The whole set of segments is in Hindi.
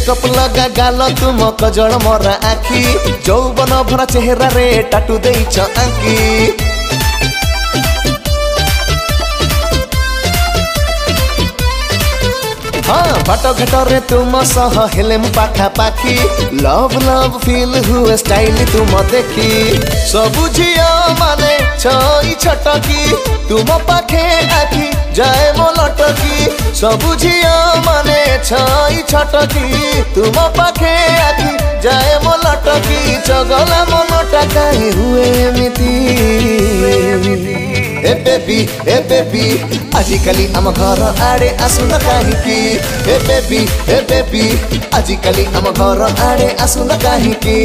मेकअप लगा गाल तुम कजल मरा आखी जौवन भरा चेहरा रे टाटू देइछ आंकी हाँ बाट घाटे तुम सह हेले पाखा पाखी लव लव फील हुए स्टाइल तुम देखी सबु झिया माने छई छटकी तुम पाखे आखी जाए मो लटकी सबु झिया माने छई छटकी तुम पाखे आखी जाए मो लटकी चगला मनटा काहे हुए एमिति ए बेबी आजिकली आम घर आड़े आसुन काहींकी ए बेबी आजिकली आम घर आड़े आसुन काहींकी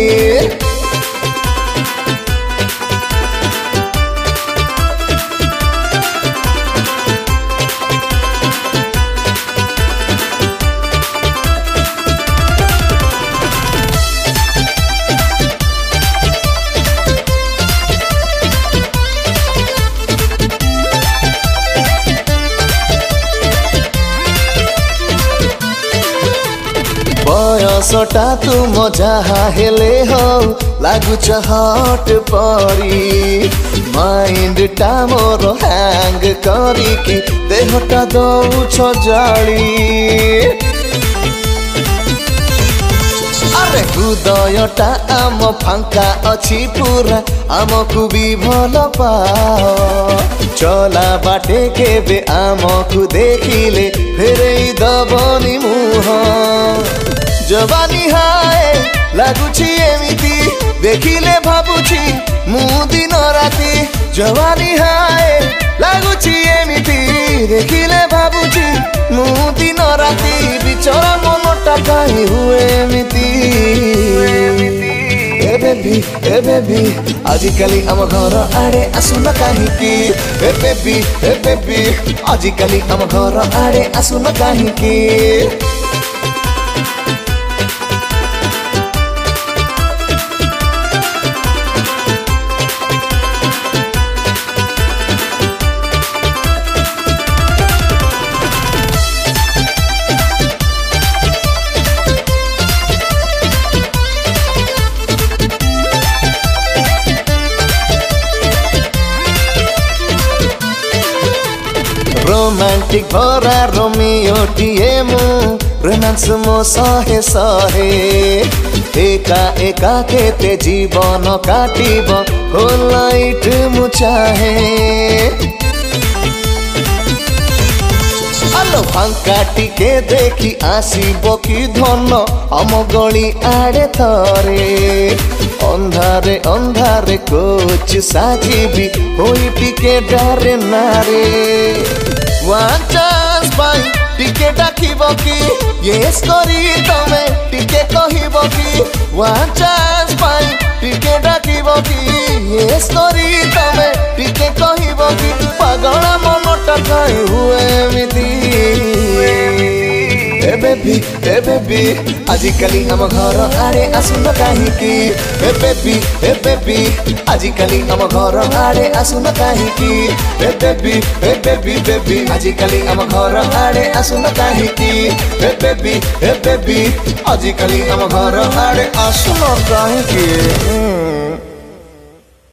बयसटा तुम जहा हेले हो लागुच हट परी माइंड टा मोर हैंग करिकी देहटा दौछ जाली अरे हृदयटा आम फांका अच्छी पूरा आमकु भी भल पाओ चला बाटे केबे आमकु देखिले फेरे दबनी मुह जवानी हाय लागुची एमिति देखिले भाबुची मु दिन राती जवानी हाय लागुची एमिति देखिले भाबुची मु दिन राती बिचरा मनटा काहे हुए एमिति ए बेबी आजिकली आम घर आड़े आसुन काहींकी ए बेबी आजिकली आम घर आड़े आसुन काहींकी रोमांटिक भरा रोमियो टीए मु रोमांस मो सहे सहे एका एका केते जीवन काटिब हो लाइट मु चाहे आलो फांका टिके देखी आसीब कि धन हम गली आड़े थरे अंधारे अंधारे कोच साजिबी होई टिके डारे नारे वन चांस पाई टिके डाकिब कि येस करी तमे टिके कहिब कि वन चांस पाई टिके डाकिब कि येस करी तमे टिके कहिब कि पागला मनटा काहे हुए एमिति ए बेबी आजिकली आम घर आड़े आसुन काहींकी ए बेबी आजिकली आम घर आड़े आसुन काहींकी ए बेबी आजिकली आम घर आड़े आसुन काहींकी ए बेबी आजिकली आम घर आड़े आसुन काहींकी।